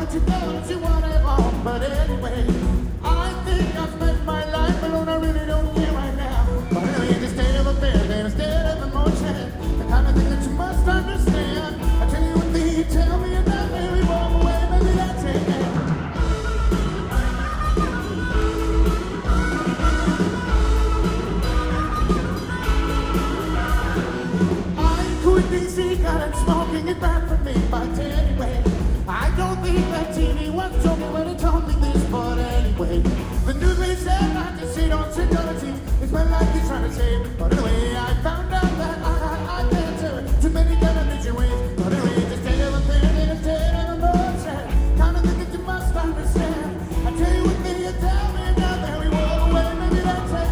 what you know, what you want it all. But anyway, I think I've spent my life alone. I really don't care right now. But anyway, in the state of affairs, in a state of emotion, the kind of thing that you must understand. I tell you one thing, you tell me, and that maybe walk away, maybe that's it. DC got him smoking it back from me, but anyway, I don't think that TV was joking when it told me this, but anyway, the news may say not to shit on security, it's my life he's trying to save, but anyway, I found out that I can't turn too many television ways, but anyway, just stay of a thing in a state of emotion, kind of thing that you must understand, I tell you what thing you tell me, now that we walk away, maybe that's it.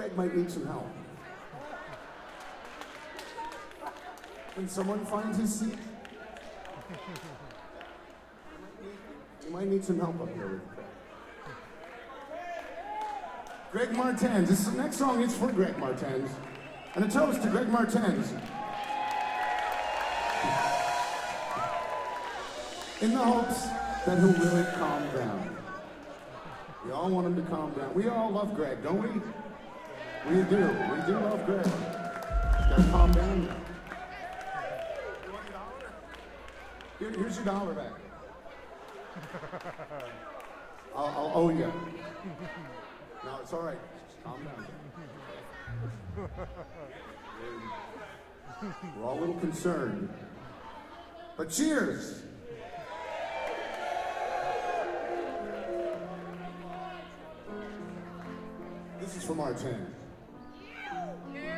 Greg might need some help. Can someone find his seat? You might need some help up here with Greg. Greg Martens. This next song is for Greg Martens. And a toast to Greg Martens. In the hopes that he'll really calm down. We all want him to calm down. We all love Greg, don't we? We do. We do love Greg. Gotta calm down now. You want your $1? Here's your $1 back. I'll owe you. No, it's all right. Just calm down. We're all a little concerned. But cheers! This is from Martens. Yeah.